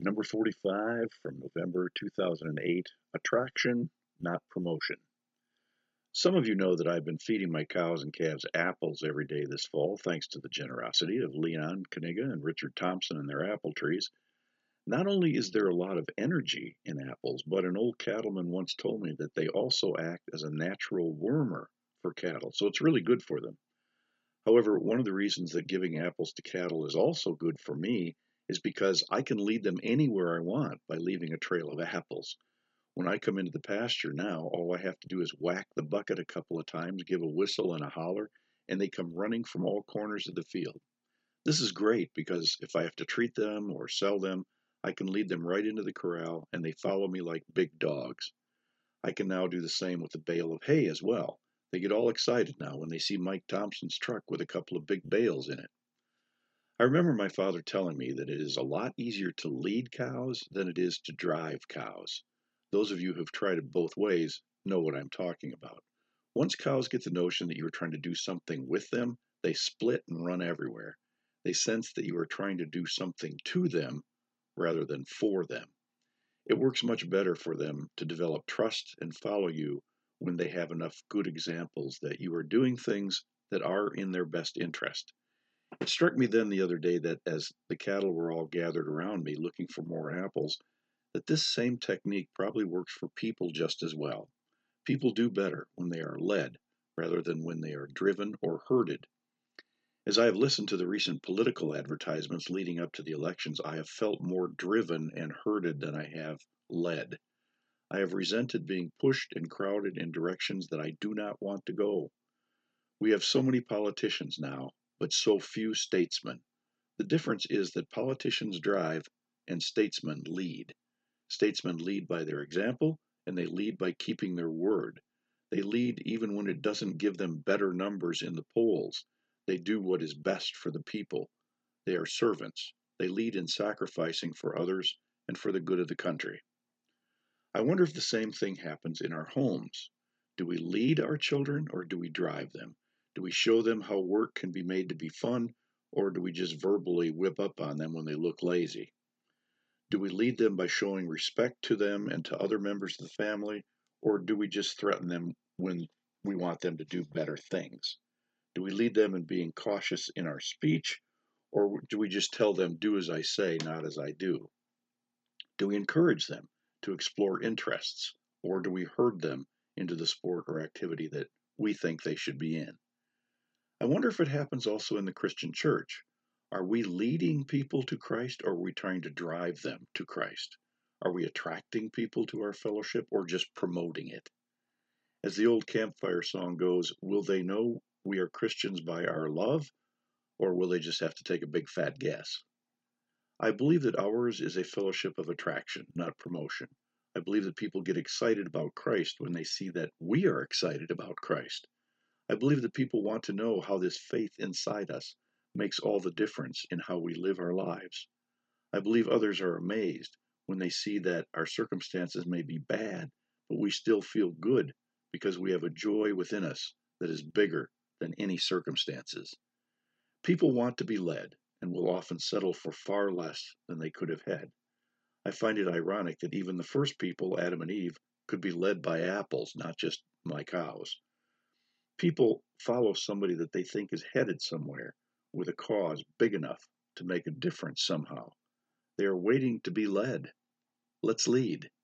Number 45 from November 2008, Attraction, Not Promotion. Some of you know that I've been feeding my cows and calves apples every day this fall, thanks to the generosity of Leon Kaniga and Richard Thompson and their apple trees. Not only is there a lot of energy in apples, but an old cattleman once told me that they also act as a natural wormer for cattle, so it's really good for them. However, one of the reasons that giving apples to cattle is also good for me is because I can lead them anywhere I want by leaving a trail of apples. When I come into the pasture now, all I have to do is whack the bucket a couple of times, give a whistle and a holler, and they come running from all corners of the field. This is great because if I have to treat them or sell them, I can lead them right into the corral and they follow me like big dogs. I can now do the same with the bale of hay as well. They get all excited now when they see Mike Thompson's truck with a couple of big bales in it. I remember my father telling me that it is a lot easier to lead cows than it is to drive cows. Those of you who have tried it both ways know what I'm talking about. Once cows get the notion that you are trying to do something with them, they split and run everywhere. They sense that you are trying to do something to them rather than for them. It works much better for them to develop trust and follow you when they have enough good examples that you are doing things that are in their best interest. It struck me then the other day that as the cattle were all gathered around me looking for more apples, that this same technique probably works for people just as well. People do better when they are led rather than when they are driven or herded. As I have listened to the recent political advertisements leading up to the elections, I have felt more driven and herded than I have led. I have resented being pushed and crowded in directions that I do not want to go. We have so many politicians now, but so few statesmen. The difference is that politicians drive and statesmen lead. Statesmen lead by their example, and they lead by keeping their word. They lead even when it doesn't give them better numbers in the polls. They do what is best for the people. They are servants. They lead in sacrificing for others and for the good of the country. I wonder if the same thing happens in our homes. Do we lead our children or do we drive them? Do we show them how work can be made to be fun, or do we just verbally whip up on them when they look lazy? Do we lead them by showing respect to them and to other members of the family, or do we just threaten them when we want them to do better things? Do we lead them in being cautious in our speech, or do we just tell them, do as I say, not as I do? Do we encourage them to explore interests, or do we herd them into the sport or activity that we think they should be in? I wonder if it happens also in the Christian church. Are we leading people to Christ, or are we trying to drive them to Christ? Are we attracting people to our fellowship or just promoting it? As the old campfire song goes, will they know we are Christians by our love, or will they just have to take a big fat guess? I believe that ours is a fellowship of attraction, not promotion. I believe that people get excited about Christ when they see that we are excited about Christ. I believe that people want to know how this faith inside us makes all the difference in how we live our lives. I believe others are amazed when they see that our circumstances may be bad, but we still feel good because we have a joy within us that is bigger than any circumstances. People want to be led and will often settle for far less than they could have had. I find it ironic that even the first people, Adam and Eve, could be led by apples, not just my cows. People follow somebody that they think is headed somewhere with a cause big enough to make a difference somehow. They are waiting to be led. Let's lead.